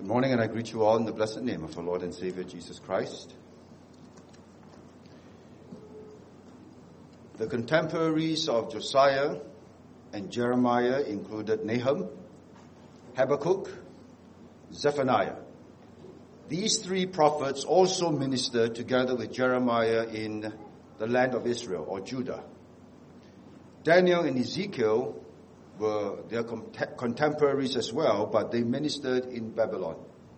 Good morning, and I greet you all in the blessed name of our Lord and Savior Jesus Christ. The contemporaries of Josiah and Jeremiah included Nahum, Habakkuk, Zephaniah. These three prophets also ministered together with Jeremiah in the land of Israel or Judah. Daniel and Ezekiel were their contemporaries as well, but they ministered in Babylon.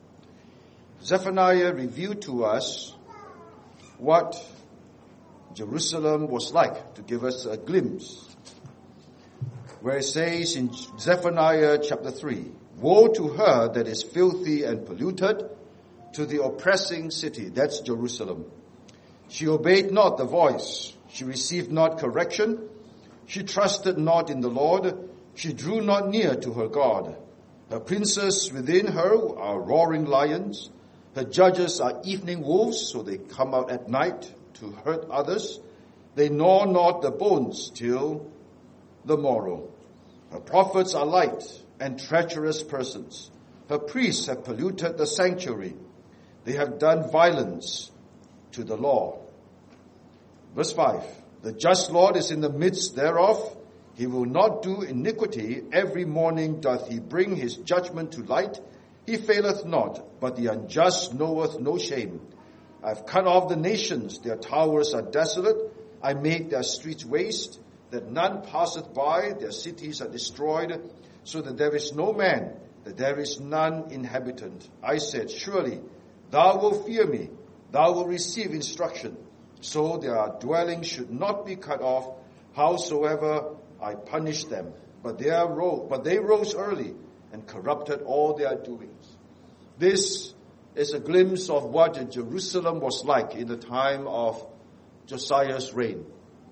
Zephaniah revealed to us what Jerusalem was like, to give us a glimpse. Where it says in Zephaniah chapter 3, "Woe to her that is filthy and polluted, to the oppressing city," that's Jerusalem. "She obeyed not the voice, she received not correction, she trusted not in the Lord, she drew not near to her God. Her princes within her are roaring lions. Her judges are evening wolves, so they come out at night to hurt others. They gnaw not the bones till the morrow. Her prophets are light and treacherous persons. Her priests have polluted the sanctuary. They have done violence to the law." Verse 5, "The just Lord is in the midst thereof. He will not do iniquity. Every morning doth he bring his judgment to light. He faileth not, but the unjust knoweth no shame. I have cut off the nations, their towers are desolate. I make their streets waste, that none passeth by. Their cities are destroyed, so that there is no man, that there is none inhabitant. I said, surely thou wilt fear me, thou wilt receive instruction. So their dwelling should not be cut off, howsoever I punished them. But they rose early and corrupted all their doings." This is a glimpse of what Jerusalem was like in the time of Josiah's reign.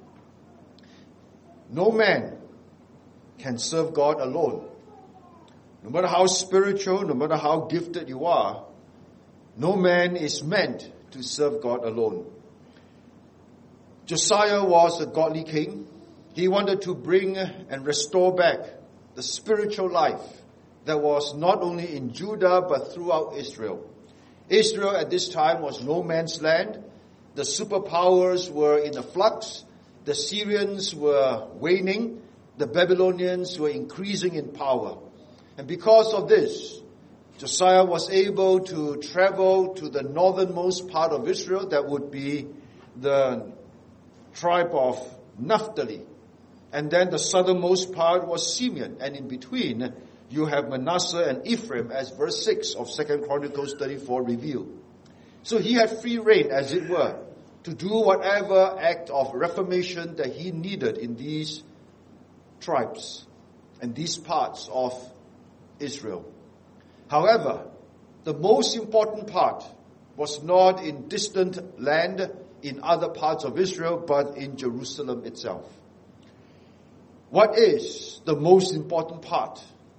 No man can serve God alone. No matter how spiritual, no matter how gifted you are, no man is meant to serve God alone. Josiah was a godly king. He wanted to bring and restore back the spiritual life that was not only in Judah but throughout Israel. Israel at this time was no man's land. The superpowers were in a flux. The Syrians were waning. The Babylonians were increasing in power. And because of this, Josiah was able to travel to the northernmost part of Israel. That would be the tribe of Naphtali. And then the southernmost part was Simeon. And in between, you have Manasseh and Ephraim, as verse 6 of 2 Chronicles 34 reveal. So he had free reign, as it were, to do whatever act of reformation that he needed in these tribes and these parts of Israel. However, the most important part was not in distant land in other parts of Israel, but in Jerusalem itself. What is the most important part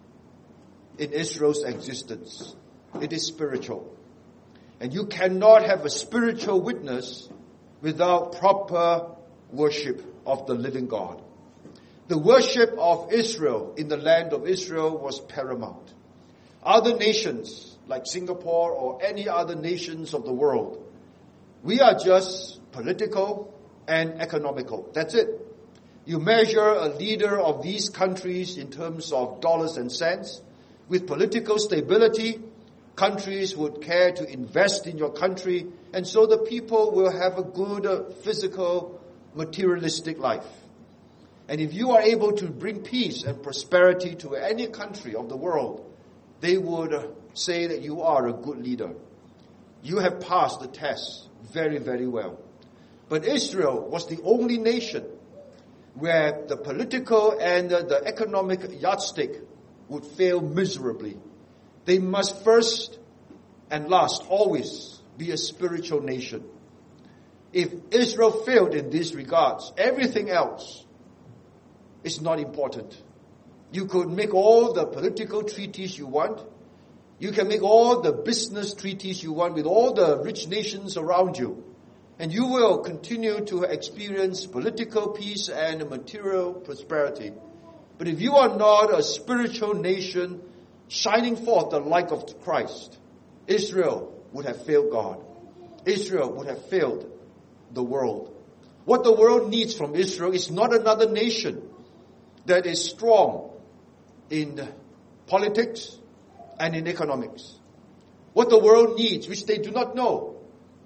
in Israel's existence? It is spiritual. And you cannot have a spiritual witness without proper worship of the living God. The worship of Israel in the land of Israel was paramount. Other nations like Singapore or any other nations of the world, we are just political and economical. That's it. You measure a leader of these countries in terms of dollars and cents. With political stability, countries would care to invest in your country, and so the people will have a good physical, materialistic life. And if you are able to bring peace and prosperity to any country of the world, they would say that you are a good leader. You have passed the test very, very well. But Israel was the only nation where the political and the economic yardstick would fail miserably. They must first and last always be a spiritual nation. If Israel failed in these regards, everything else is not important. You could make all the political treaties you want. You can make all the business treaties you want with all the rich nations around you. And you will continue to experience political peace and material prosperity. But if you are not a spiritual nation shining forth the light of Christ, Israel would have failed God. Israel would have failed the world. What the world needs from Israel is not another nation that is strong in politics and in economics. What the world needs, which they do not know,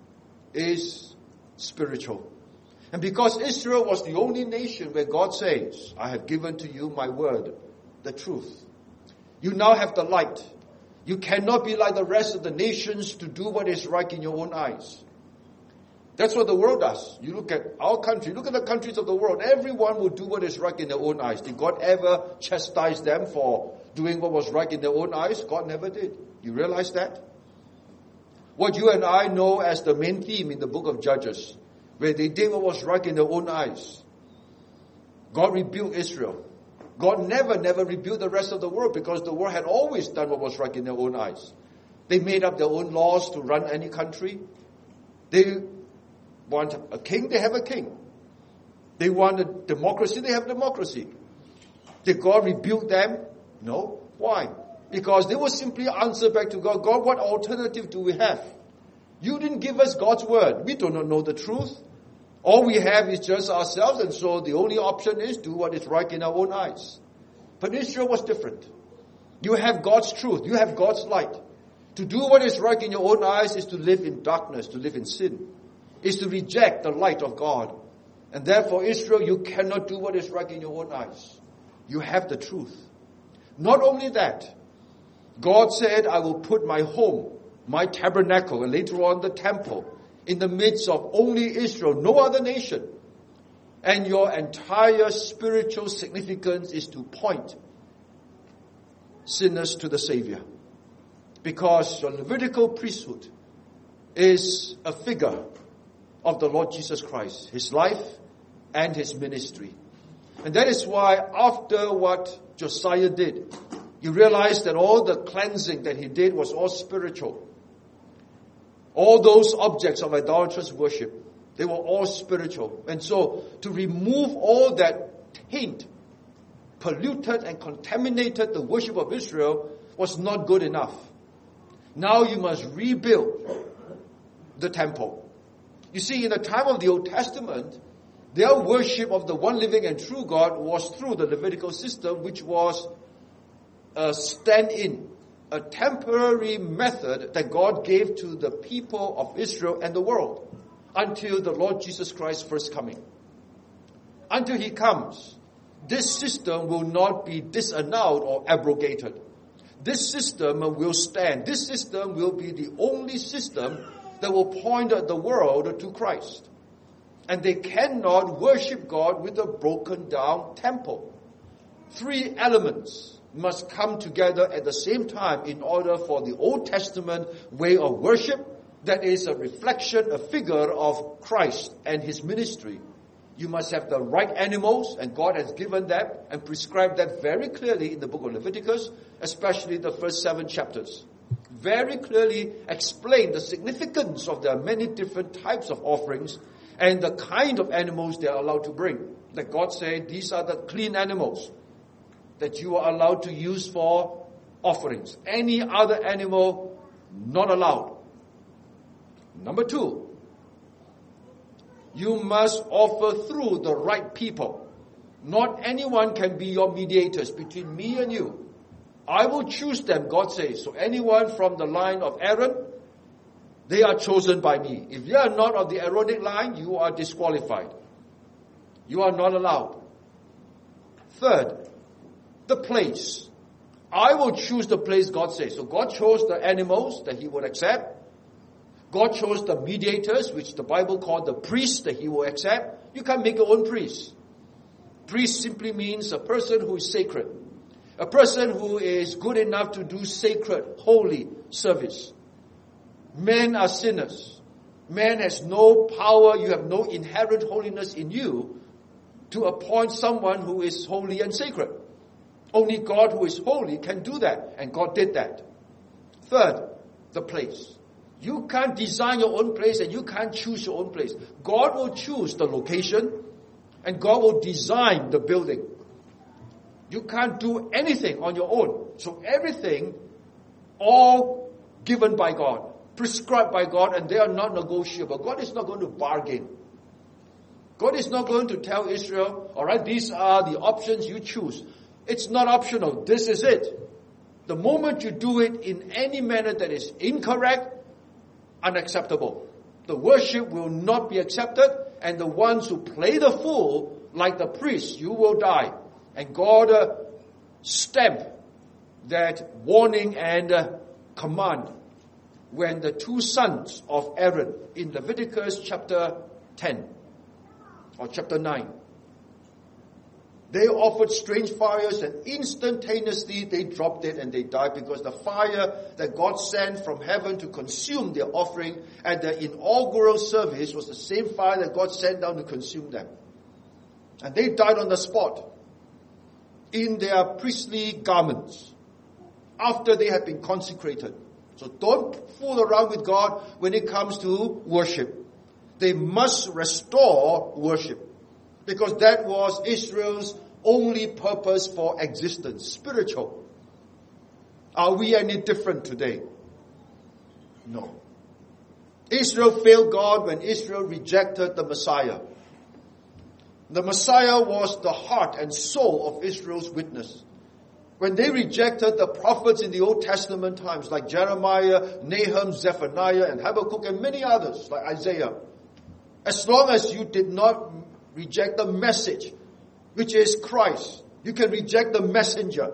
is spiritual. And because Israel was the only nation where God says, I have given to you my word, the truth. You now have the light. You cannot be like the rest of the nations to do what is right in your own eyes. That's what the world does. You look at our country, look at the countries of the world. Everyone will do what is right in their own eyes. Did God ever chastise them for doing what was right in their own eyes? God never did. You realize that? What you and I know as the main theme in the book of Judges, where they did what was right in their own eyes. God rebuked Israel. God never rebuked the rest of the world because the world had always done what was right in their own eyes. They made up their own laws to run any country. They want a king, they have a king. They want a democracy, they have democracy. Did God rebuke them? No. Why? Because they will simply answer back to God, God, what alternative do we have? You didn't give us God's word. We do not know the truth. All we have is just ourselves, and so the only option is do what is right in our own eyes. But Israel was different. You have God's truth. You have God's light. To do what is right in your own eyes is to live in darkness, to live in sin. Is to reject the light of God. And therefore, Israel, you cannot do what is right in your own eyes. You have the truth. Not only that, God said, I will put my home, my tabernacle, and later on the temple, in the midst of only Israel, no other nation. And your entire spiritual significance is to point sinners to the Savior. Because your Levitical priesthood is a figure of the Lord Jesus Christ, His life and His ministry. And that is why after what Josiah did, you realize that all the cleansing that he did was all spiritual. All those objects of idolatrous worship, they were all spiritual. And so to remove all that taint, polluted and contaminated the worship of Israel was not good enough. Now you must rebuild the temple. You see, in the time of the Old Testament, their worship of the one living and true God was through the Levitical system, which was a stand-in, a temporary method that God gave to the people of Israel and the world until the Lord Jesus Christ's first coming. Until He comes, this system will not be disannulled or abrogated. This system will stand. This system will be the only system that will point the world to Christ. And they cannot worship God with a broken down temple. Three elements must come together at the same time in order for the Old Testament way of worship, that is a reflection, a figure of Christ and His ministry. You must have the right animals, and God has given that and prescribed that very clearly in the book of Leviticus, especially the first 7 chapters. Very clearly explain the significance of the many different types of offerings and the kind of animals they are allowed to bring. That God said, these are the clean animals that you are allowed to use for offerings. Any other animal, not allowed. Number 2, you must offer through the right people. Not anyone can be your mediators between me and you. I will choose them, God says. So anyone from the line of Aaron, they are chosen by me. If you are not of the Aaronic line, you are disqualified. You are not allowed. Third, the place. I will choose the place, God says. So God chose the animals that He would accept. God chose the mediators, which the Bible called the priests, that He will accept. You can't make your own priest. Priest simply means a person who is sacred. A person who is good enough to do sacred, holy service. Men are sinners. Man has no power. You have no inherent holiness in you to appoint someone who is holy and sacred. Only God who is holy can do that. And God did that. Third, the place. You can't design your own place and you can't choose your own place. God will choose the location and God will design the building. You can't do anything on your own. So everything, all given by God, prescribed by God, and they are not negotiable. God is not going to bargain. God is not going to tell Israel, all right, these are the options you choose. It's not optional. This is it. The moment you do it in any manner that is incorrect, unacceptable, the worship will not be accepted, and the ones who play the fool, like the priests, you will die. And God stamped that warning and command when the two sons of Aaron in Leviticus chapter 10 or chapter 9, they offered strange fires, and instantaneously they dropped it and they died, because the fire that God sent from heaven to consume their offering at the inaugural service was the same fire that God sent down to consume them. And they died on the spot in their priestly garments after they had been consecrated. So don't fool around with God when it comes to worship. They must restore worship, because that was Israel's only purpose for existence, spiritual. Are we any different today? No. Israel failed God when Israel rejected the Messiah. The Messiah was the heart and soul of Israel's witness. When they rejected the prophets in the Old Testament times, like Jeremiah, Nahum, Zephaniah, and Habakkuk, and many others, like Isaiah, as long as you did not reject the message, which is Christ, you can reject the messenger,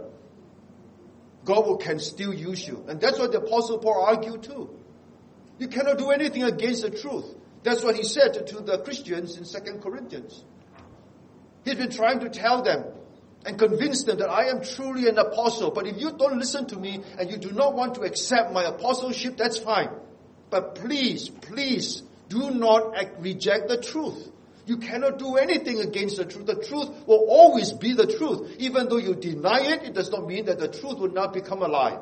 God can still use you. And that's what the Apostle Paul argued too. You cannot do anything against the truth. That's what he said to the Christians in 2 Corinthians. He's been trying to tell them and convince them that I am truly an apostle. But if you don't listen to me and you do not want to accept my apostleship, that's fine. But please, please do not reject the truth. You cannot do anything against the truth. The truth will always be the truth. Even though you deny it, it does not mean that the truth will not become a lie.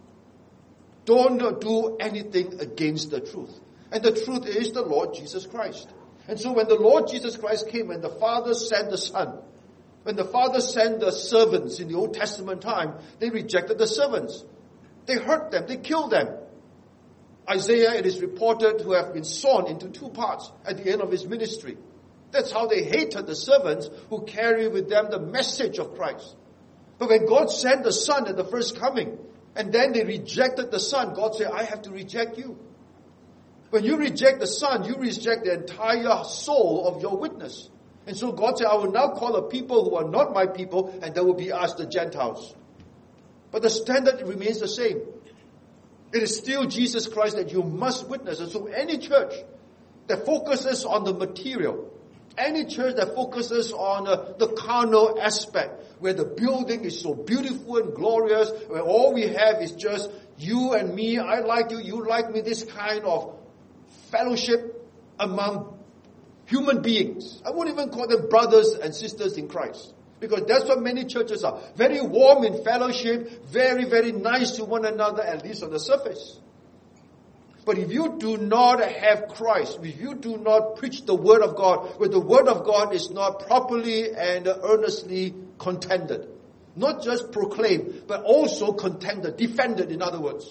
Don't do anything against the truth. And the truth is the Lord Jesus Christ. And so when the Lord Jesus Christ came, when the Father sent the Son, when the Father sent the servants in the Old Testament time, they rejected the servants. They hurt them. They killed them. Isaiah, it is reported, to have been sawn into two parts at the end of his ministry. That's how they hated the servants who carry with them the message of Christ. But when God sent the Son at the first coming, and then they rejected the Son, God said, I have to reject you. When you reject the Son, you reject the entire soul of your witness. And so God said, I will now call a people who are not my people, and that will be us, the Gentiles. But the standard remains the same. It is still Jesus Christ that you must witness. And so any church that focuses on the material, any church that focuses on the carnal aspect, where the building is so beautiful and glorious, where all we have is just you and me, I like you, you like me, this kind of fellowship among human beings. I won't even call them brothers and sisters in Christ, because that's what many churches are. Very warm in fellowship, very, very nice to one another, at least on the surface. But if you do not have Christ, if you do not preach the Word of God, where the Word of God is not properly and earnestly contended, not just proclaimed, but also contended, defended, in other words,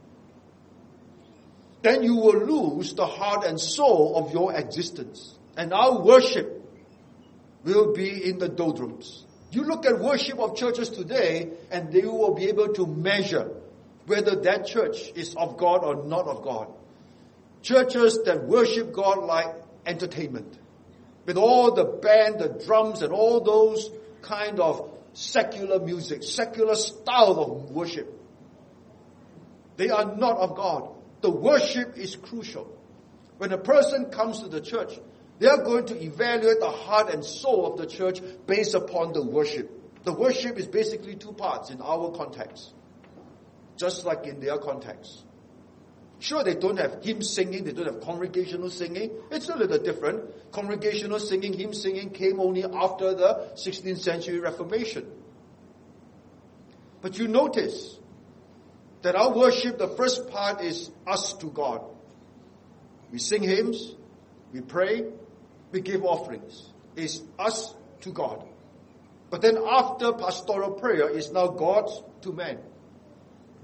then you will lose the heart and soul of your existence. And our worship will be in the doldrums. You look at worship of churches today, and they will be able to measure whether that church is of God or not of God. Churches that worship God like entertainment, with all the band, the drums, and all those kind of secular music, secular style of worship. They are not of God. The worship is crucial. When a person comes to the church, they are going to evaluate the heart and soul of the church based upon the worship. The worship is basically two parts in our context, just like in their context. Sure, they don't have hymn singing, they don't have congregational singing. It's a little different. Congregational singing, hymn singing came only after the 16th century Reformation. But you notice that our worship, the first part is us to God. We sing hymns, we pray, we give offerings. It's us to God. But then after pastoral prayer, it's now God to man.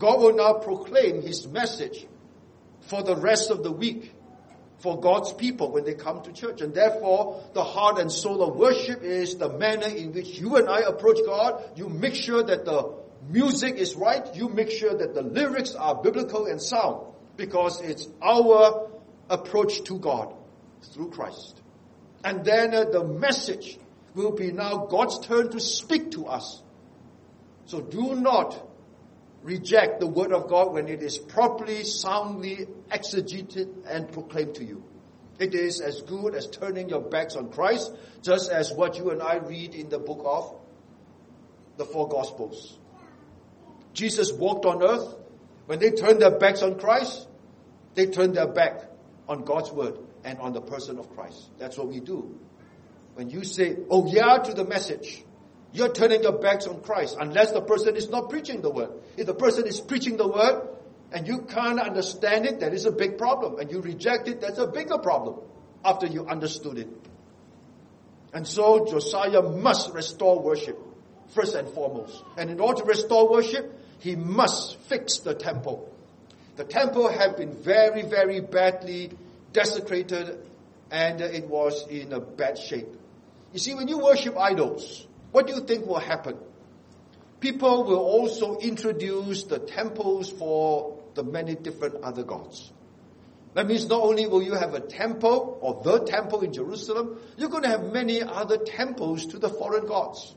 God will now proclaim His message for the rest of the week for God's people when they come to church. And therefore, the heart and soul of worship is the manner in which you and I approach God. You make sure that the music is right. You make sure that the lyrics are biblical and sound, because it's our approach to God through Christ. And then the message will be now God's turn to speak to us. So do not reject the word of God when it is properly, soundly exegeted and proclaimed to you. It is as good as turning your backs on Christ, just as what you and I read in the book of the four Gospels. Jesus walked on earth. When they turned their backs on Christ, they turned their back on God's word and on the person of Christ. That's what we do. When you say, oh yeah, to the message, you're turning your backs on Christ, unless the person is not preaching the word. If the person is preaching the word and you can't understand it, that is a big problem. And you reject it, that's a bigger problem after you understood it. And so Josiah must restore worship, first and foremost. And in order to restore worship, he must fix the temple. The temple had been very, very badly desecrated, and it was in a bad shape. You see, when you worship idols, what do you think will happen? People will also introduce the temples for the many different other gods. That means not only will you have a temple, or the temple in Jerusalem, you're going to have many other temples to the foreign gods.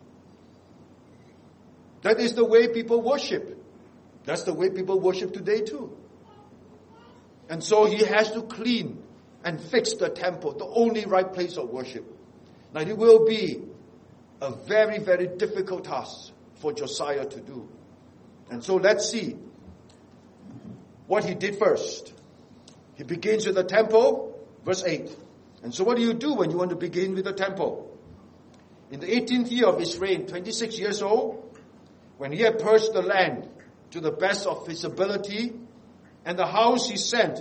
That is the way people worship. That's the way people worship today too. And so he has to clean and fix the temple, the only right place of worship. Now it will be a very, very difficult task for Josiah to do. And so let's see what he did first. He begins with the temple, verse 8. And so what do you do when you want to begin with the temple? In the 18th year of his reign, 26 years old, when he had purged the land to the best of his ability, and the house he sent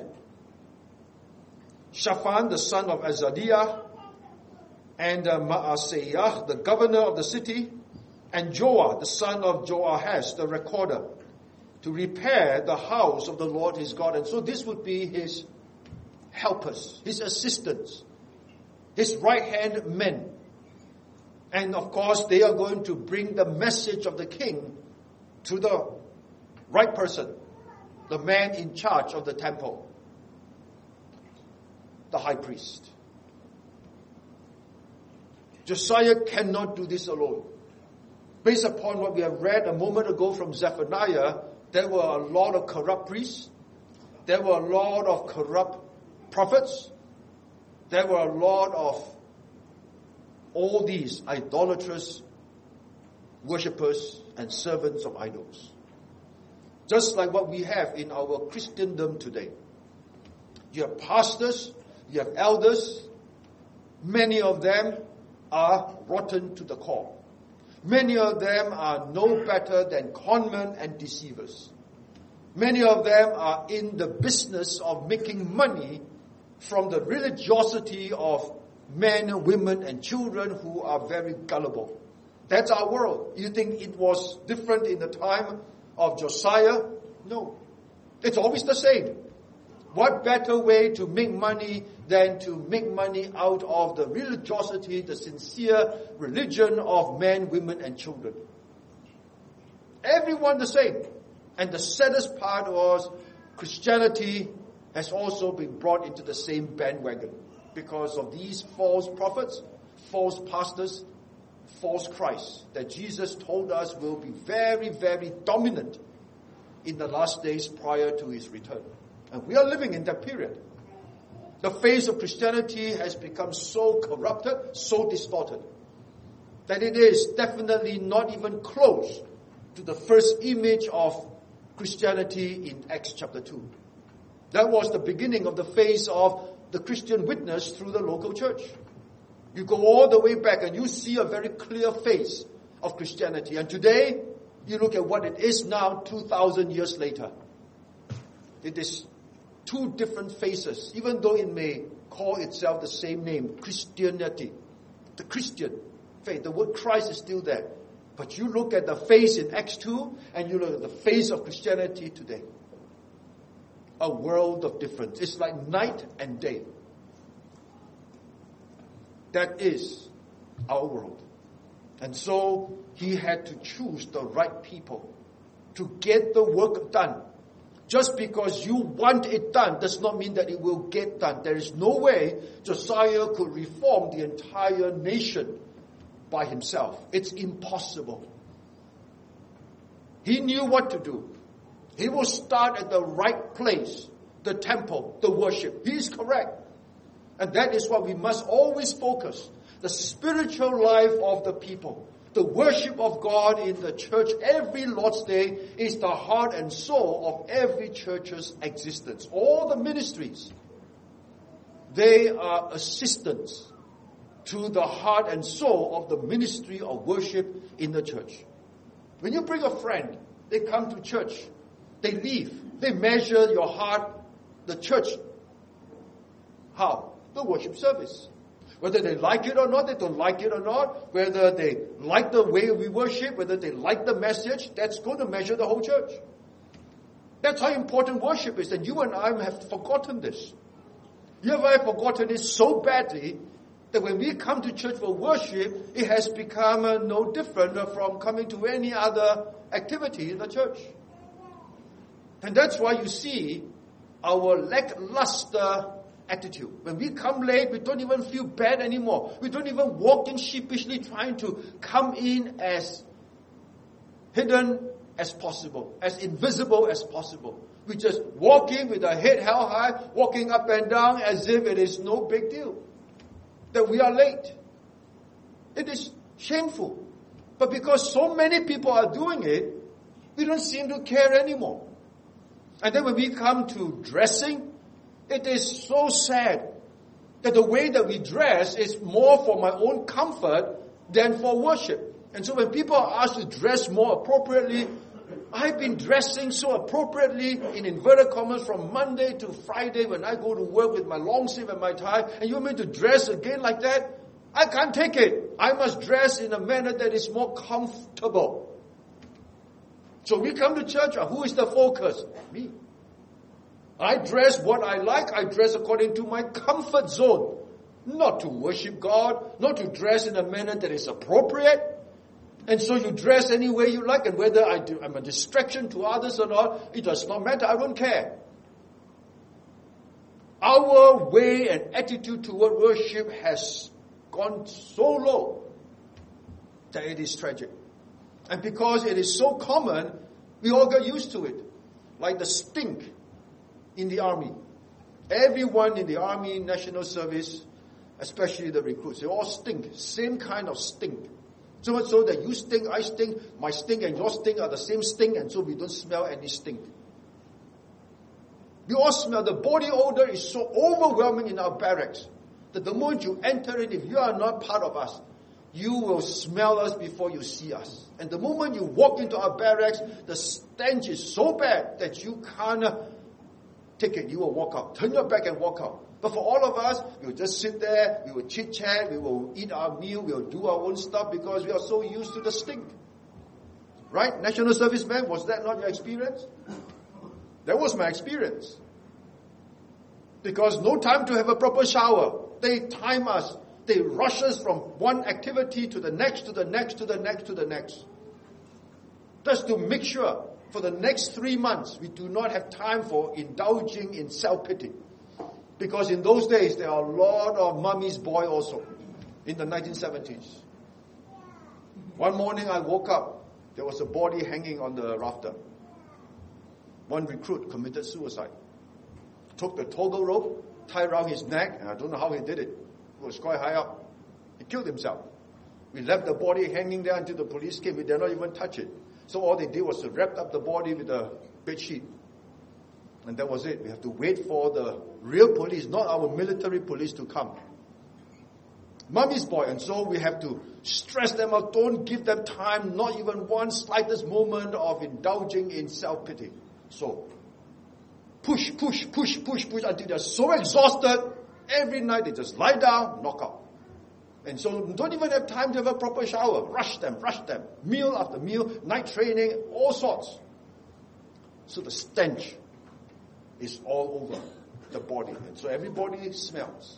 Shaphan, the son of Azaliah, and Maaseiah, the governor of the city, and Joah, the son of Joahaz, the recorder, to repair the house of the Lord his God. And so this would be his helpers, his assistants, his right-hand men. And of course, they are going to bring the message of the king to the right person, the man in charge of the temple, the high priest. Josiah cannot do this alone. Based upon what we have read a moment ago from Zephaniah, there were a lot of corrupt priests. There were a lot of corrupt prophets. There were a lot of all these idolatrous worshippers and servants of idols. Just like what we have in our Christendom today. You have pastors, you have elders. Many of them are rotten to the core. Many of them are no better than conmen and deceivers. Many of them are in the business of making money from the religiosity of men, women, and children who are very gullible. That's our world. You think it was different in the time of Josiah? No. It's always the same. What better way to make money than to make money out of the religiosity, the sincere religion of men, women, and children? Everyone the same. And the saddest part was Christianity has also been brought into the same bandwagon because of these false prophets, false pastors, false Christ that Jesus told us will be very, very dominant in the last days prior to his return. And we are living in that period. The face of Christianity has become so corrupted, so distorted, that it is definitely not even close to the first image of Christianity in Acts chapter 2. That was the beginning of the face of the Christian witness through the local church. You go all the way back and you see a very clear face of Christianity. And today, you look at what it is now 2,000 years later. It is two different faces, even though it may call itself the same name, Christianity. The Christian faith. The word Christ is still there. But you look at the face in Acts 2 and you look at the face of Christianity today. A world of difference. It's like night and day. That is our world. And so he had to choose the right people to get the work done. Just because you want it done does not mean that it will get done. There is no way Josiah could reform the entire nation by himself. It's impossible. He knew what to do. He will start at the right place, the temple, the worship. He is correct. And that is what we must always focus. The spiritual life of the people. The worship of God in the church every Lord's Day is the heart and soul of every church's existence. All the ministries, they are assistants to the heart and soul of the ministry of worship in the church. When you bring a friend, they come to church, they leave, they measure your heart, the church. How? The worship service. Whether they like it or not, they don't like it or not, whether they like the way we worship, whether they like the message, that's going to measure the whole church. That's how important worship is, and you and I have forgotten this. You and I have forgotten it so badly that when we come to church for worship, it has become no different from coming to any other activity in the church. And that's why you see our lackluster attitude. When we come late, we don't even feel bad anymore. We don't even walk in sheepishly trying to come in as hidden as possible, as invisible as possible. We just walk in with our head held high, walking up and down as if it is no big deal that we are late. It is shameful. But because so many people are doing it, we don't seem to care anymore. And then when we come to dressing, it is so sad that the way that we dress is more for my own comfort than for worship. And so when people are asked to dress more appropriately, I've been dressing so appropriately in inverted commas from Monday to Friday when I go to work with my long sleeve and my tie, and you want me to dress again like that? I can't take it. I must dress in a manner that is more comfortable. So we come to church, who is the focus? Me. I dress what I like. I dress according to my comfort zone. Not to worship God, not to dress in a manner that is appropriate. And so you dress any way you like, and whether I'm a distraction to others or not, it does not matter. I don't care. Our way and attitude toward worship has gone so low that it is tragic. And because it is so common, we all get used to it. Like the stink in the army. Everyone in the army, national service, especially the recruits, they all stink. Same kind of stink. So much so that you stink, I stink, my stink and your stink are the same stink, and so we don't smell any stink. We all smell. The body odor is so overwhelming in our barracks that the moment you enter it, if you are not part of us, you will smell us before you see us. And the moment you walk into our barracks, the stench is so bad that you can't take it. You will walk out. Turn your back and walk out. But for all of us, we will just sit there, we will chit-chat, we will eat our meal, we will do our own stuff because we are so used to the stink. Right? National servicemen, was that not your experience? That was my experience. Because no time to have a proper shower. They time us. They rush us from one activity to the next, to the next, to the next, to the next. Just to make sure for the next 3 months, we do not have time for indulging in self-pity. Because in those days, there are a lot of mummy's boy also, in the 1970s. One morning I woke up, there was a body hanging on the rafter. One recruit committed suicide. Took the toggle rope, tied around his neck, and I don't know how he did it. It was quite high up. He killed himself. We left the body hanging there until the police came. We did not even touch it. So all they did was to wrap up the body with a bed sheet. And that was it. We have to wait for the real police, not our military police, to come. Mummy's boy. And so we have to stress them out. Don't give them time, not even one slightest moment of indulging in self-pity. So, push until they're so exhausted. Every night they just lie down, knock out. And so don't even have time to have a proper shower. Rush them. Meal after meal, night training, all sorts. So the stench is all over the body. And so everybody smells.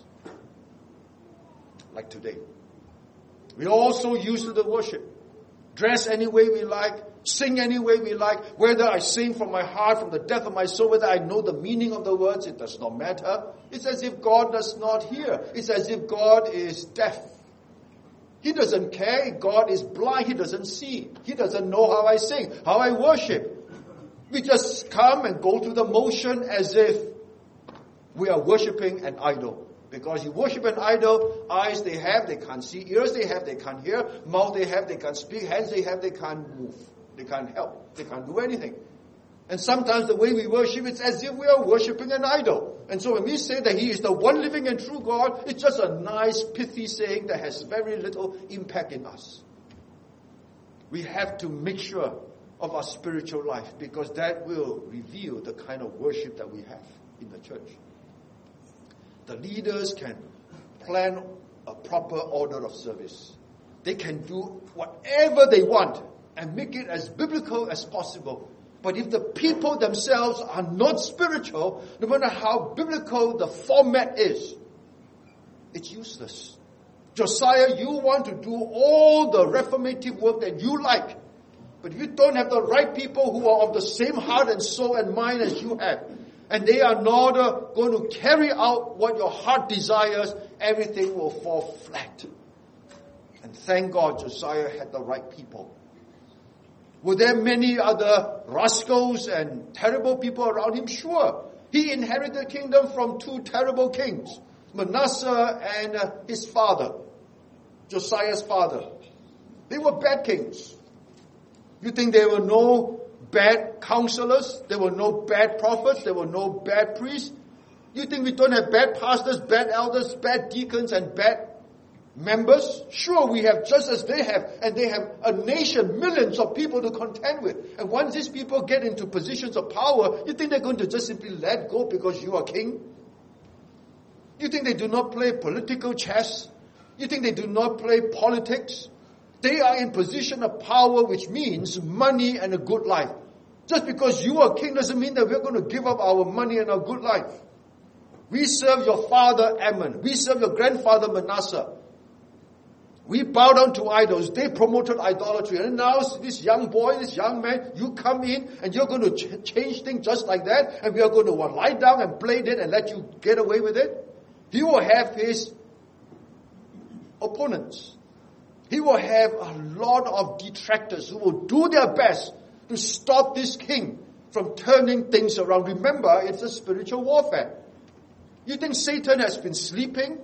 Like today. We're also used to the worship. Dress any way we like. Sing any way we like. Whether I sing from my heart, from the depth of my soul, whether I know the meaning of the words, it does not matter. It's as if God does not hear. It's as if God is deaf. He doesn't care. God is blind. He doesn't see. He doesn't know how I sing, how I worship. We just come and go through the motion as if we are worshiping an idol. Because you worship an idol, eyes they have, they can't see. Ears they have, they can't hear. Mouth they have, they can't speak. Hands they have, they can't move. They can't help. They can't do anything. And sometimes the way we worship, it's as if we are worshiping an idol. And so when we say that He is the one living and true God, it's just a nice, pithy saying that has very little impact in us. We have to make sure of our spiritual life, because that will reveal the kind of worship that we have in the church. The leaders can plan a proper order of service. They can do whatever they want and make it as biblical as possible. But if the people themselves are not spiritual, no matter how biblical the format is, it's useless. Josiah, you want to do all the reformative work that you like. But if you don't have the right people who are of the same heart and soul and mind as you have, and they are not going to carry out what your heart desires, everything will fall flat. And thank God Josiah had the right people. Were there many other rascals and terrible people around him? Sure. He inherited the kingdom from two terrible kings, Manasseh and his father, Josiah's father. They were bad kings. You think there were no bad counselors? There were no bad prophets? There were no bad priests? You think we don't have bad pastors, bad elders, bad deacons, and bad members? Sure, we have just as they have. And they have a nation, millions of people to contend with. And once these people get into positions of power, you think they're going to just simply let go because you are king? You think they do not play political chess? You think they do not play politics? They are in position of power, which means money and a good life. Just because you are king doesn't mean that we're going to give up our money and our good life. We serve your father Ammon. We serve your grandfather Manasseh. We bow down to idols. They promoted idolatry. And now this young boy, this young man, you come in and you're going to change things just like that. And we are going to lie down and play it and let you get away with it. He will have his opponents. He will have a lot of detractors who will do their best to stop this king from turning things around. Remember, it's a spiritual warfare. You think Satan has been sleeping?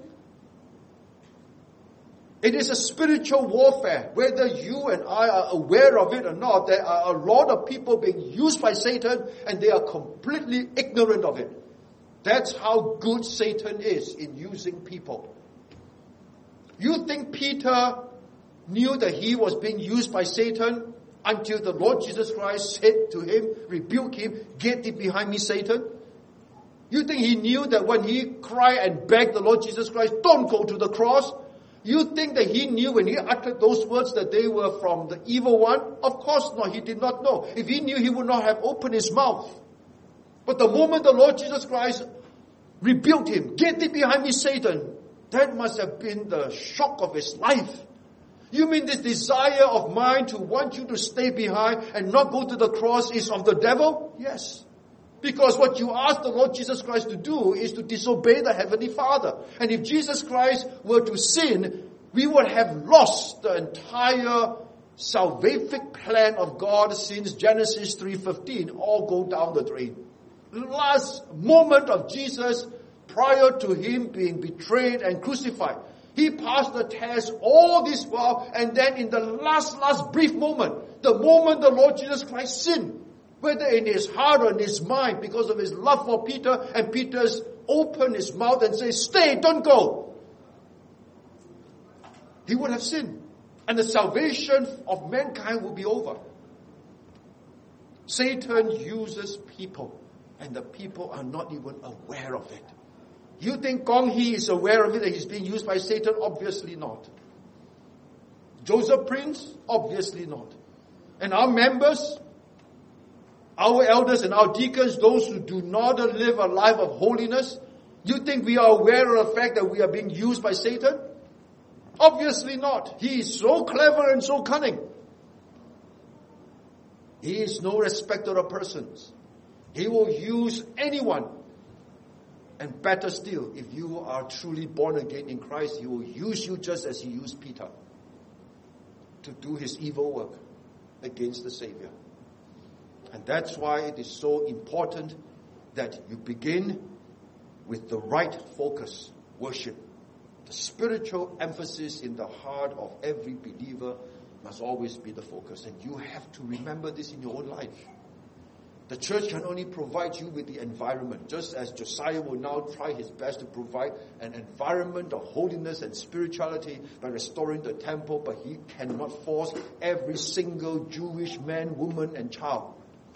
It is a spiritual warfare. Whether you and I are aware of it or not, there are a lot of people being used by Satan and they are completely ignorant of it. That's how good Satan is in using people. You think Peter knew that he was being used by Satan until the Lord Jesus Christ said to him, rebuke him, get thee behind me, Satan? You think he knew that when he cried and begged the Lord Jesus Christ, don't go to the cross? You think that he knew when he uttered those words that they were from the evil one? Of course not, he did not know. If he knew, he would not have opened his mouth. But the moment the Lord Jesus Christ rebuked him, get thee behind me, Satan, that must have been the shock of his life. You mean this desire of mine to want you to stay behind and not go to the cross is of the devil? Yes. Because what you ask the Lord Jesus Christ to do is to disobey the Heavenly Father. And if Jesus Christ were to sin, we would have lost the entire salvific plan of God since Genesis 3:15, all go down the drain. The last moment of Jesus prior to him being betrayed and crucified, he passed the test all this while, and then in the last brief moment, the moment the Lord Jesus Christ sinned, whether in his heart or in his mind, because of his love for Peter, and Peter's opened his mouth and said, stay, don't go, he would have sinned. And the salvation of mankind will be over. Satan uses people, and the people are not even aware of it. You think Gong Hee is aware of it, that he's being used by Satan? Obviously not. Joseph Prince? Obviously not. And our members, our elders and our deacons, those who do not live a life of holiness, you think we are aware of the fact that we are being used by Satan? Obviously not. He is so clever and so cunning. He is no respecter of persons. He will use anyone. And better still, if you are truly born again in Christ, He will use you just as He used Peter to do His evil work against the Savior. And that's why it is so important that you begin with the right focus, worship. The spiritual emphasis in the heart of every believer must always be the focus. And you have to remember this in your own life. The church can only provide you with the environment, just as Josiah will now try his best to provide an environment of holiness and spirituality by restoring the temple, but he cannot force every single Jewish man, woman, and child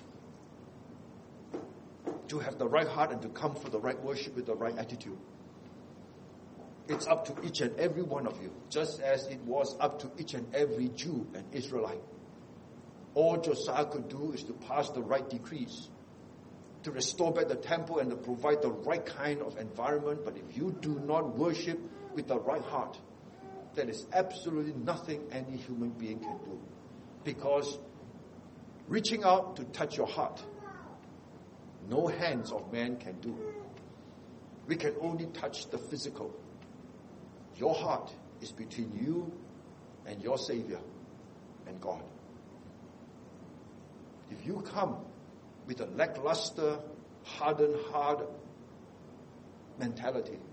to have the right heart and to come for the right worship with the right attitude. It's up to each and every one of you, just as it was up to each and every Jew and Israelite. All Josiah could do is to pass the right decrees, to restore back the temple and to provide the right kind of environment. But if you do not worship with the right heart, there is absolutely nothing any human being can do. Because reaching out to touch your heart, no hands of man can do. We can only touch the physical. Your heart is between you and your Savior and God. If you come with a lackluster, hardened heart mentality,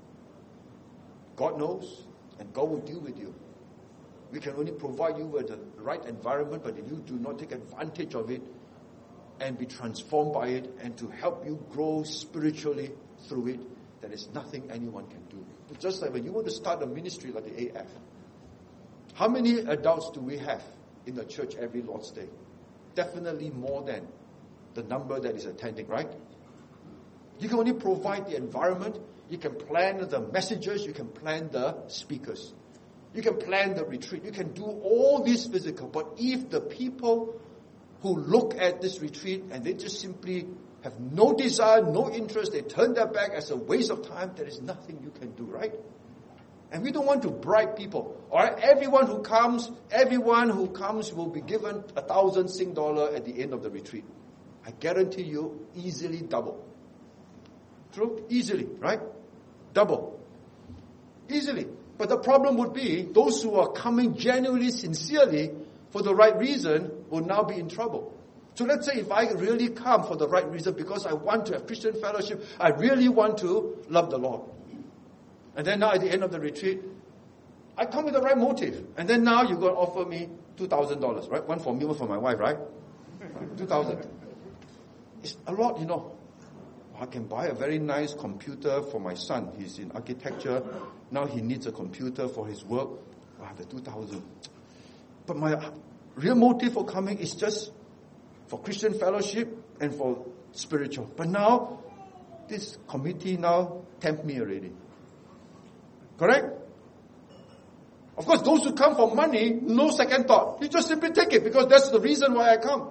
God knows and God will deal with you. We can only provide you with the right environment, but if you do not take advantage of it and be transformed by it and to help you grow spiritually through it, there is nothing anyone can do. It's just like when you want to start a ministry like the AF. How many adults do we have in the church every Lord's Day? Definitely more than the number that is attending, right? You can only provide the environment. You can plan the messages. You can plan the speakers. You can plan the retreat. You can do all this physical. But if the people who look at this retreat and they just simply have no desire, no interest, they turn their back as a waste of time, there is nothing you can do, right? And we don't want to bribe people. All right, everyone who comes will be given 1,000 Sing dollar at the end of the retreat. I guarantee you, easily double. True? Easily, right? Double. Easily. But the problem would be, those who are coming genuinely, sincerely, for the right reason, will now be in trouble. So let's say if I really come for the right reason, because I want to have Christian fellowship, I really want to love the Lord. And then now at the end of the retreat, I come with the right motive. And then now you're going to offer me $2,000, right? One for me, one for my wife, right? 2,000. It's a lot, you know. I can buy a very nice computer for my son. He's in architecture. Now he needs a computer for his work. I have the 2,000. But my real motive for coming is just for Christian fellowship and for spiritual. But now, this committee now tempt me already. Correct? Of course, those who come for money, no second thought. You just simply take it because that's the reason why I come.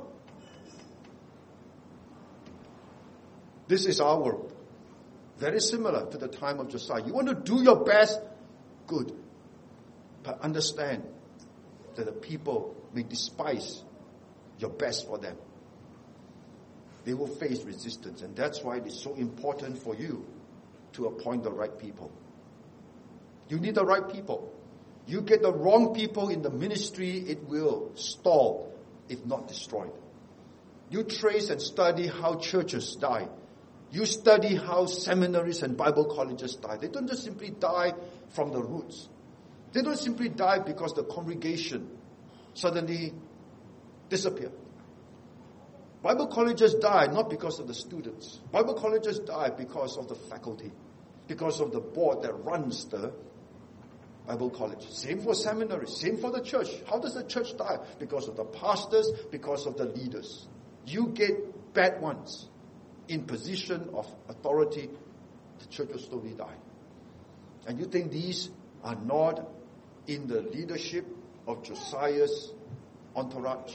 This is our world. Very similar to the time of Josiah. You want to do your best, good. But understand that the people may despise your best for them. They will face resistance, and that's why it is so important for you to appoint the right people. You need the right people. You get the wrong people in the ministry, it will stall, if not destroyed. You trace and study how churches die. You study how seminaries and Bible colleges die. They don't just simply die from the roots. They don't simply die because the congregation suddenly disappeared. Bible colleges die not because of the students. Bible colleges die because of the faculty, because of the board that runs the Bible college. Same for seminaries, same for the church. How does the church die? Because of the pastors, because of the leaders. You get bad ones in position of authority, the church will slowly die. And you think these are not in the leadership of Josiah's entourage?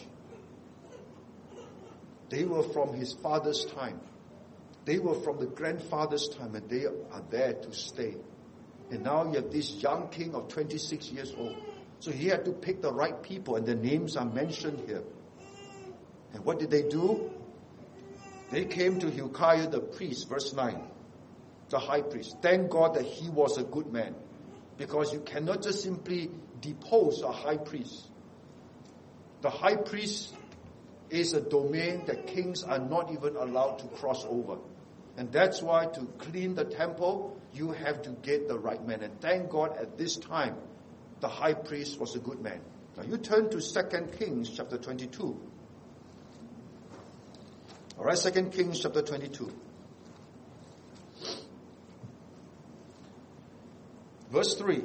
They were from his father's time. They were from the grandfather's time, and they are there to stay. And now you have this young king of 26 years old. So he had to pick the right people, and the names are mentioned here. And what did they do? They came to Hilkiah the priest, verse 9, the high priest. Thank God that he was a good man, because you cannot just simply depose a high priest. The high priest is a domain that kings are not even allowed to cross over. And that's why to clean the temple, you have to get the right man. And thank God at this time, the high priest was a good man. Now you turn to 2 Kings chapter 22. All right, 2 Kings chapter 22. Verse 3.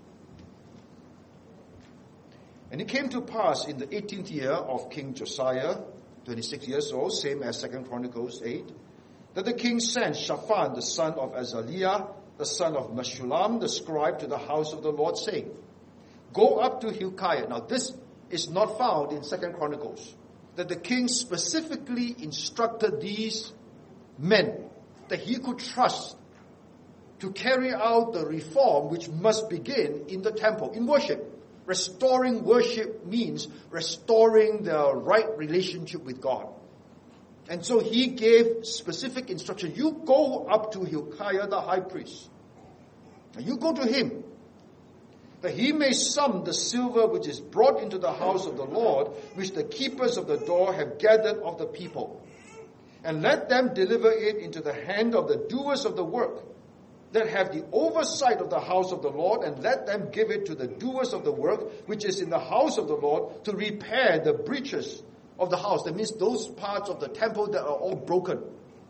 And it came to pass in the 18th year of King Josiah, 26 years old, same as 2 Chronicles 8, that the king sent Shaphan, the son of Azaliah, the son of Meshullam, the scribe, to the house of the Lord, saying, Go up to Hilkiah. Now this is not found in 2 Chronicles. That the king specifically instructed these men that he could trust to carry out the reform which must begin in the temple, in worship. Restoring worship means restoring the right relationship with God. And so he gave specific instruction. You go up to Hilkiah the high priest. And you go to him, that he may sum the silver which is brought into the house of the Lord, which the keepers of the door have gathered of the people. And let them deliver it into the hand of the doers of the work, that have the oversight of the house of the Lord, and let them give it to the doers of the work, which is in the house of the Lord, to repair the breaches of the house. That means those parts of the temple that are all broken.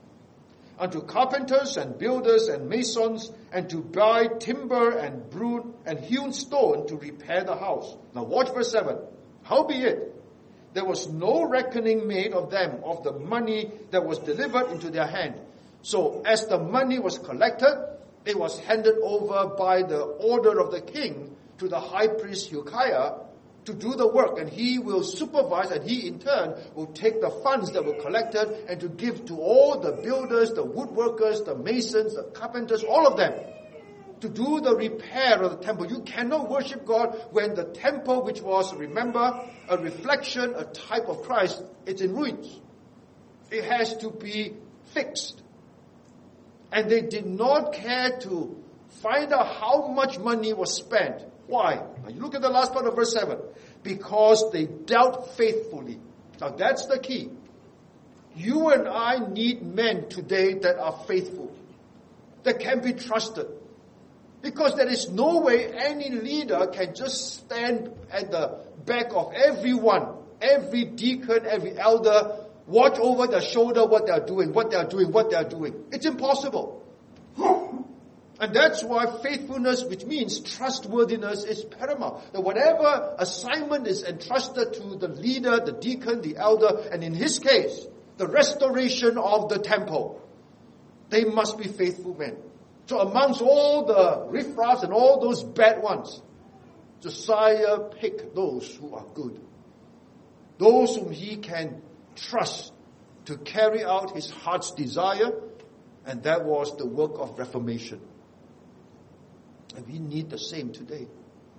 Unto carpenters and builders and masons, and to buy timber and broom and hewn stone to repair the house. Now watch verse 7. Howbeit, there was no reckoning made of them, of the money that was delivered into their hand. So as the money was collected, it was handed over by the order of the king to the high priest Hilkiah to do the work. And he will supervise, and he in turn will take the funds that were collected and to give to all the builders, the woodworkers, the masons, the carpenters, all of them, to do the repair of the temple. You cannot worship God when the temple, which was, remember, a reflection, a type of Christ, it's in ruins. It has to be fixed. And they did not care to find out how much money was spent. Why? Now you look at the last part of verse 7. Because they dealt faithfully. Now that's the key. You and I need men today that are faithful, that can be trusted. Because there is no way any leader can just stand at the back of everyone, every deacon, every elder, watch over their shoulder what they are doing. It's impossible. And that's why faithfulness, which means trustworthiness, is paramount. That whatever assignment is entrusted to the leader, the deacon, the elder, and in his case, the restoration of the temple, they must be faithful men. So amongst all the riffraffs and all those bad ones, Josiah picked those who are good. Those whom he can trust to carry out his heart's desire, and that was the work of reformation. And we need the same today.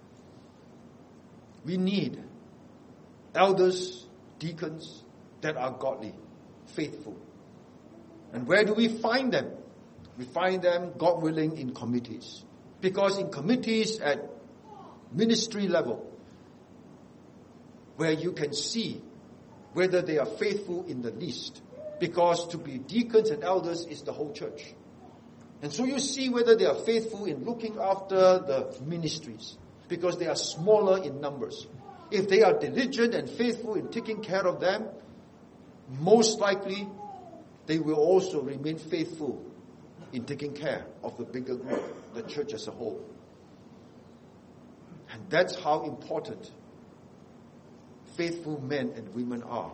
We need elders, deacons that are godly, faithful. And where do we find them? We find them, God willing, in committees. Because in committees at ministry level, where you can see whether they are faithful in the least. Because to be deacons and elders is the whole church. And so you see whether they are faithful in looking after the ministries. Because they are smaller in numbers. If they are diligent and faithful in taking care of them, most likely they will also remain faithful in taking care of the bigger group, the church as a whole. And that's how important faithful men and women are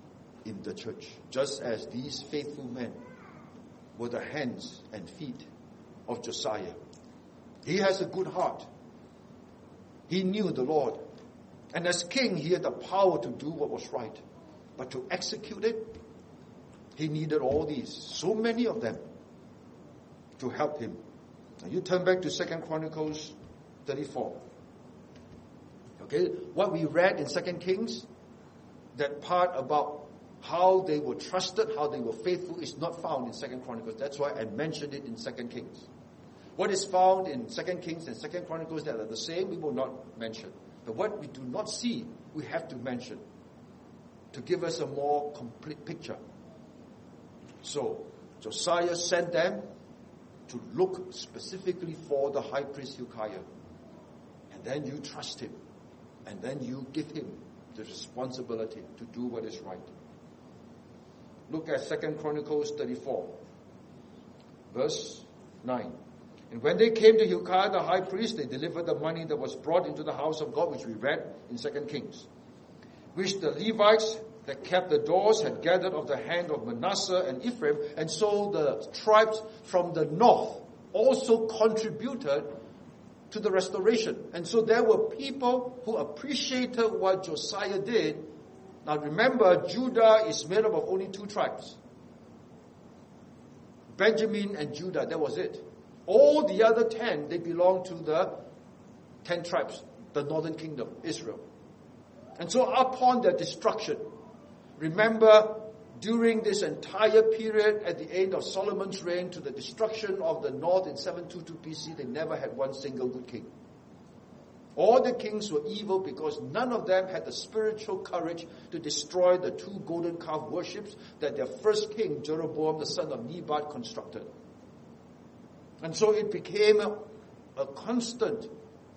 in the church. Just as these faithful men were the hands and feet of Josiah. He has a good heart. He knew the Lord. And as king, he had the power to do what was right. But to execute it, he needed all these, so many of them, to help him. Now you turn back to 2 Chronicles 34. Okay, what we read in 2 Kings, that part about how they were trusted, how they were faithful, is not found in 2 Chronicles. That's why I mentioned it in 2 Kings. What is found in 2 Kings and 2 Chronicles that are the same, we will not mention. But what we do not see, we have to mention to give us a more complete picture. So, Josiah sent them to look specifically for the high priest Hilkiah. And then you trust him. And then you give him the responsibility to do what is right. Look at 2 Chronicles 34, verse 9. And when they came to Hilkiah the high priest, they delivered the money that was brought into the house of God, which we read in 2 Kings, which the Levites that kept the doors had gathered of the hand of Manasseh and Ephraim. And so the tribes from the north also contributed to the restoration. And so there were people who appreciated what Josiah did. Now remember, Judah is made up of only 2 tribes. Benjamin and Judah, that was it. All the other 10, they belong to the 10 tribes, the northern kingdom, Israel. And so upon their destruction, remember, during this entire period at the end of Solomon's reign to the destruction of the north in 722 BC, they never had one single good king. All the kings were evil because none of them had the spiritual courage to destroy the 2 golden calf worships that their first king, Jeroboam, the son of Nebat, constructed. And so it became a constant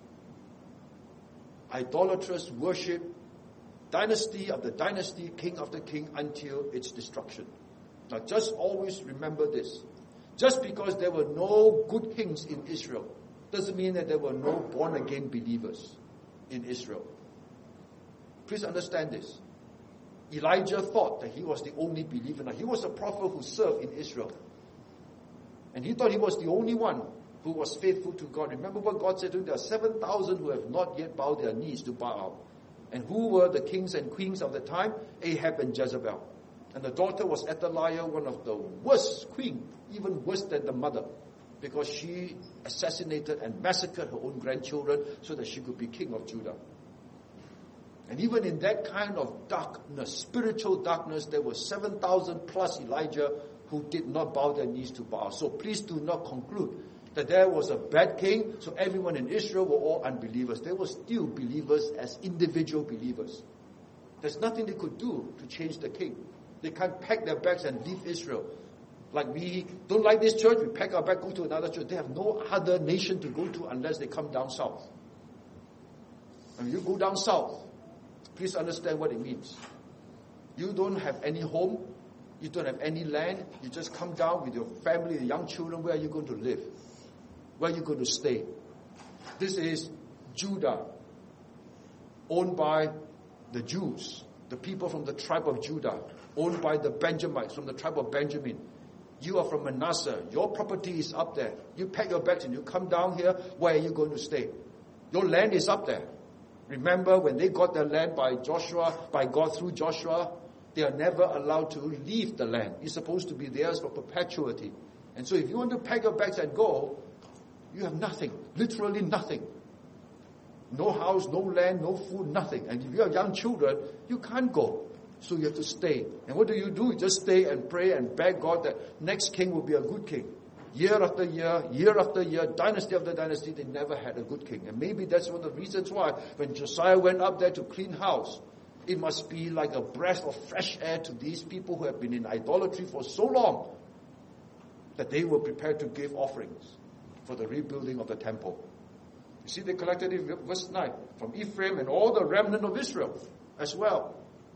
idolatrous worship, dynasty of the dynasty, king of the king, until its destruction. Now just always remember this. Just because there were no good kings in Israel doesn't mean that there were no born-again believers in Israel. Please understand this. Elijah thought that he was the only believer. Now, he was a prophet who served in Israel. And he thought he was the only one who was faithful to God. Remember what God said to him? There are 7,000 who have not yet bowed their knees to Baal. And who were the kings and queens of the time? Ahab and Jezebel. And the daughter was Athaliah, one of the worst queen, even worse than the mother, because she assassinated and massacred her own grandchildren so that she could be king of Judah. And even in that kind of darkness, spiritual darkness, there were 7,000 plus Elijah who did not bow their knees to Baal. So please do not conclude that there was a bad king, so everyone in Israel were all unbelievers. They were still believers as individual believers. There's nothing they could do to change the king. They can't pack their bags and leave Israel. Like we don't like this church, we pack our bag, go to another church. They have no other nation to go to unless they come down south. And you go down south, please understand what it means. You don't have any home, you don't have any land, you just come down with your family, the young children. Where are you going to live? Where are you going to stay? This is Judah, owned by the Jews, the people from the tribe of Judah, owned by the Benjamites from the tribe of Benjamin. You are from Manasseh. Your property is up there. You pack your bags and you come down here. Where are you going to stay? Your land is up there. Remember when they got their land by God through Joshua, they are never allowed to leave the land. It's supposed to be theirs for perpetuity. And so if you want to pack your bags and go, you have nothing, literally nothing. No house, no land, no food, nothing. And if you have young children, you can't go. So you have to stay. And what do? You just stay and pray and beg God that next king will be a good king. Year after year, dynasty after dynasty, they never had a good king. And maybe that's one of the reasons why when Josiah went up there to clean house, it must be like a breath of fresh air to these people who have been in idolatry for so long that they were prepared to give offerings for the rebuilding of the temple. You see, they collected in verse 9 from Ephraim and all the remnant of Israel as well.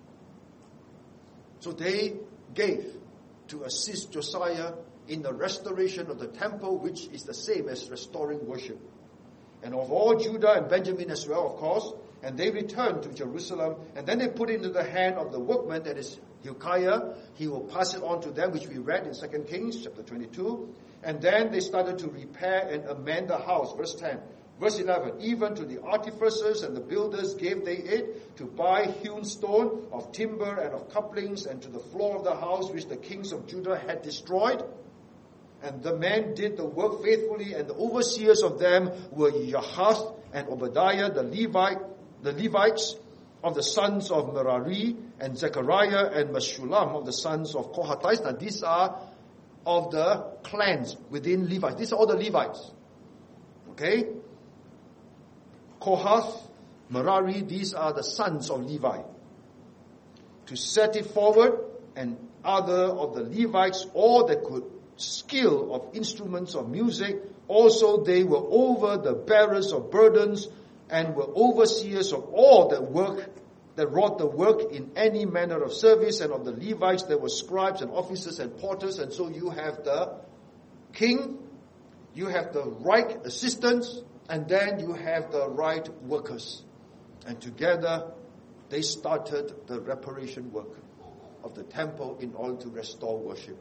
So they gave to assist Josiah in the restoration of the temple, which is the same as restoring worship. And of all Judah and Benjamin as well, of course, And they returned to Jerusalem, and then they put it into the hand of the workman, that is Hilkiah. He will pass it on to them, which we read in 2 Kings chapter 22. And then they started to repair and amend the house. Verse 10. Verse 11. Even to the artificers and the builders gave they it to buy hewn stone of timber and of couplings, and to the floor of the house which the kings of Judah had destroyed. And the men did the work faithfully, and the overseers of them were Yahath and Obadiah, the Levites of the sons of Merari, and Zechariah and Meshullam of the sons of Kohathites. Now these are of the clans within Levites. These are all the Levites. Okay? Kohath, Merari, these are the sons of Levi. To set it forward, and other of the Levites, all that could skill of instruments of music, also they were over the bearers of burdens, and were overseers of all that wrought the work in any manner of service. And of the Levites there were scribes and officers and porters. And so you have the king, you have the right assistants, and then you have the right workers. And together they started the reparation work of the temple in order to restore worship.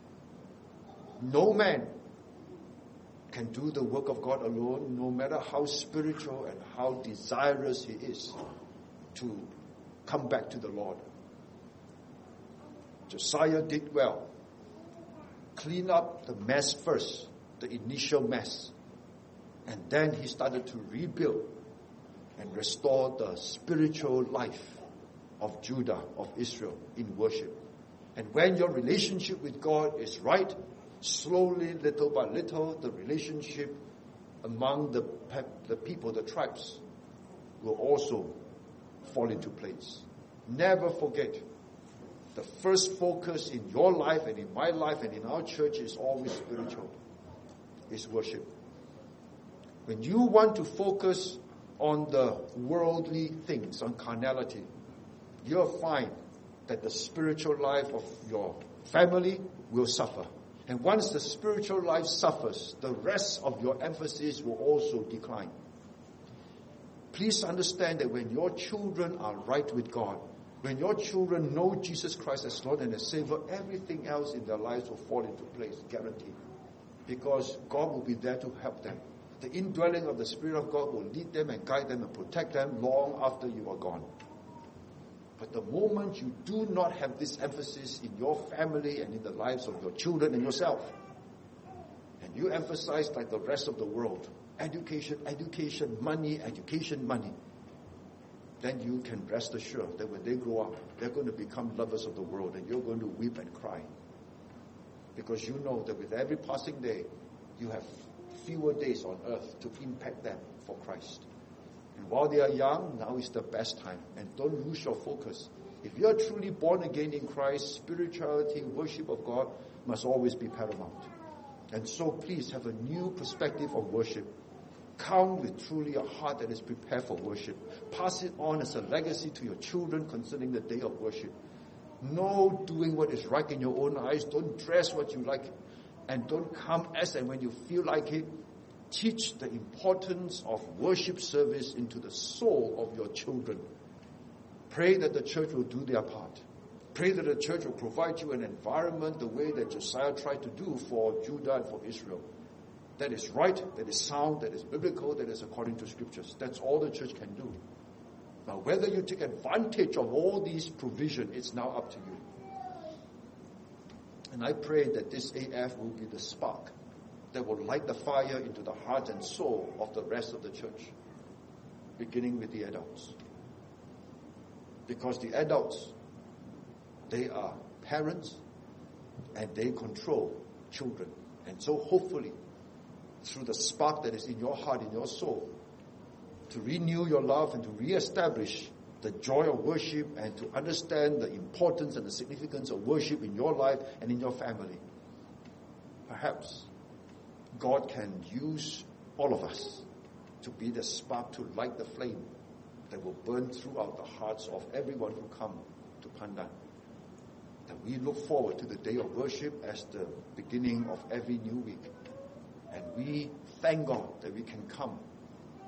No man can do the work of God alone, no matter how spiritual and how desirous he is to come back to the Lord. Josiah did well. Clean up the mess first, the initial mess. And then he started to rebuild and restore the spiritual life of Judah, of Israel, in worship. And when your relationship with God is right, slowly, little by little, the relationship among the people, the tribes, will also fall into place. Never forget, the first focus in your life and in my life and in our church is always spiritual. It's worship. When you want to focus on the worldly things, on carnality, you'll find that the spiritual life of your family will suffer. And once the spiritual life suffers, the rest of your emphasis will also decline. Please understand that when your children are right with God, when your children know Jesus Christ as Lord and as Savior, everything else in their lives will fall into place, guaranteed. Because God will be there to help them. The indwelling of the Spirit of God will lead them and guide them and protect them long after you are gone. But the moment you do not have this emphasis in your family and in the lives of your children and yourself, and you emphasize like the rest of the world, education, money, then you can rest assured that when they grow up, they're going to become lovers of the world, and you're going to weep and cry. Because you know that with every passing day, you have fewer days on earth to impact them for Christ. And while they are young, now is the best time. And don't lose your focus. If you are truly born again in Christ, spirituality, worship of God must always be paramount. And so please have a new perspective of worship. Come with truly a heart that is prepared for worship. Pass it on as a legacy to your children concerning the day of worship. No doing what is right in your own eyes. Don't dress what you like. And don't come as and when you feel like it. Teach the importance of worship service into the soul of your children. Pray that the church will do their part. Pray that the church will provide you an environment the way that Josiah tried to do for Judah and for Israel. That is right, that is sound, that is biblical, that is according to scriptures. That's all the church can do. Now, whether you take advantage of all these provisions, it's now up to you. And I pray that this AF will be the spark that will light the fire into the heart and soul of the rest of the church, beginning with the adults. Because the adults, they are parents and they control children. And so hopefully, through the spark that is in your heart, in your soul, to renew your love and to reestablish the joy of worship and to understand the importance and the significance of worship in your life and in your family. Perhaps God can use all of us to be the spark to light the flame that will burn throughout the hearts of everyone who come to Pandan. That we look forward to the day of worship as the beginning of every new week. And we thank God that we can come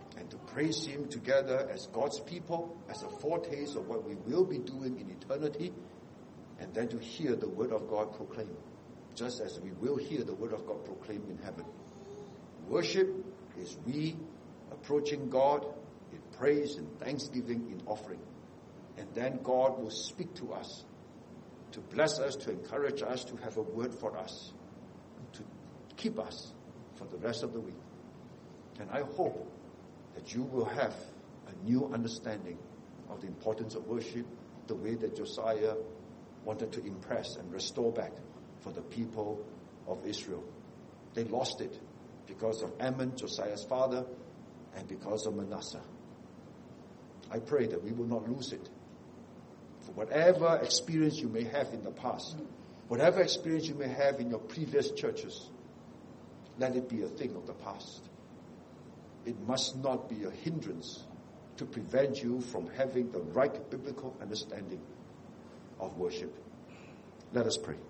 and to praise Him together as God's people, as a foretaste of what we will be doing in eternity, and then to hear the Word of God proclaimed, just as we will hear the Word of God proclaimed in heaven. Worship is we approaching God in praise and thanksgiving in offering. And then God will speak to us, to bless us, to encourage us, to have a word for us, to keep us for the rest of the week. And I hope that you will have a new understanding of the importance of worship, the way that Josiah wanted to impress and restore back for the people of Israel. They lost it because of Ammon, Josiah's father, and because of Manasseh. I pray that we will not lose it. For whatever experience you may have in the past, whatever experience you may have in your previous churches, let it be a thing of the past. It must not be a hindrance to prevent you from having the right biblical understanding of worship. Let us pray.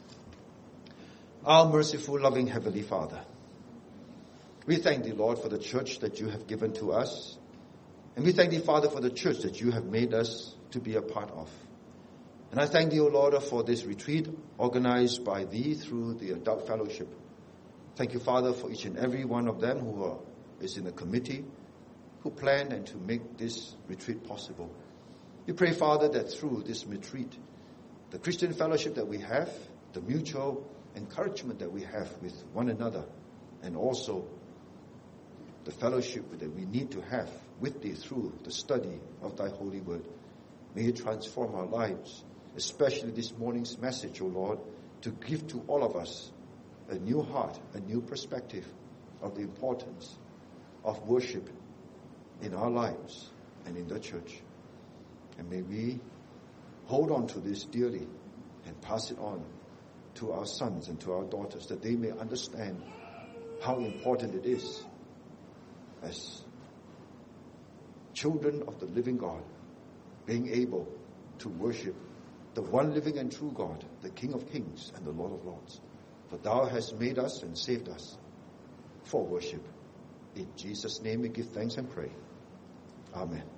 Our merciful, loving Heavenly Father, we thank Thee, Lord, for the church that You have given to us. And we thank Thee, Father, for the church that You have made us to be a part of. And I thank Thee, O Lord, for this retreat organized by Thee through the Adult Fellowship. Thank You, Father, for each and every one of them who is in the committee, who planned and to make this retreat possible. We pray, Father, that through this retreat, the Christian fellowship that we have, the mutual encouragement that we have with one another, and also the fellowship that we need to have with Thee through the study of Thy holy word, may it transform our lives, especially this morning's message, O Lord, to give to all of us a new heart, a new perspective of the importance of worship in our lives and in the church. And may we hold on to this dearly and pass it on to our sons and to our daughters, that they may understand how important it is as children of the living God, being able to worship the one living and true God, the King of Kings and the Lord of Lords. For Thou hast made us and saved us for worship. In Jesus' name we give thanks and pray. Amen.